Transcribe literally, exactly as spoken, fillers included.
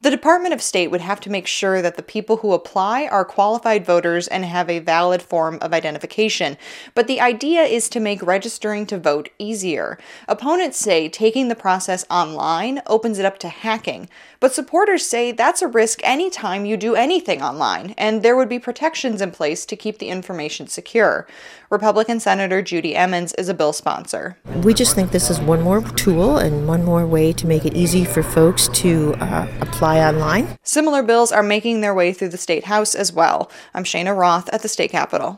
The Department of State would have to make sure that the people who apply are qualified voters and have a valid form of identification. But the idea is to make registering to vote easier. Opponents say taking the process online opens it up to hacking. But supporters say that's a risk anytime you do anything online, and there would be protections in place to keep the information secure. Republican Senator Judy Emmons is a bill sponsor. We just think this is one more tool and one more way to make it easy for folks to uh, apply online. Similar bills are making their way through the state house as well. I'm Shayna Roth at the state capitol.